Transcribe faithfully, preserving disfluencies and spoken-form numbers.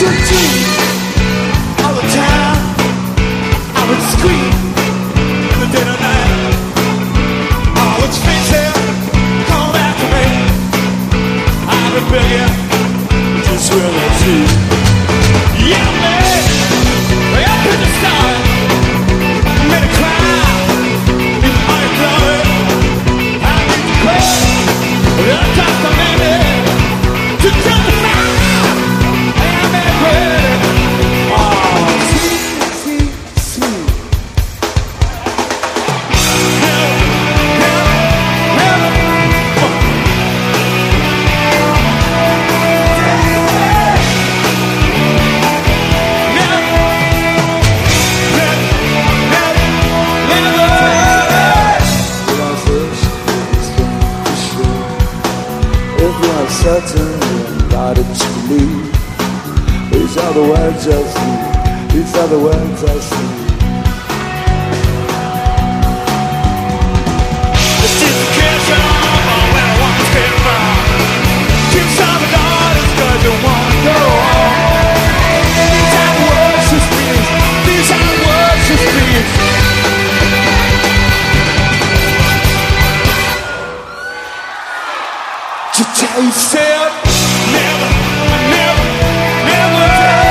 All the time I would scream in the dead of night. Oh, it's faces come after me. I've been begging, just will I see. Yeah, man, way up in the stars, made a cry in my blood. I need to pray, but I got the minute to jump the fire. I'm ready. Oh, sweet, sweet, sweet. Never, never, never. Certain about it to believe. These are the words I see. These are the words I see. This is the kiss on when I want to get by. Keep some of the daughters cause you wanna go on. These are the words she speaks. These are the words she speaks. To taste it, never, never, never.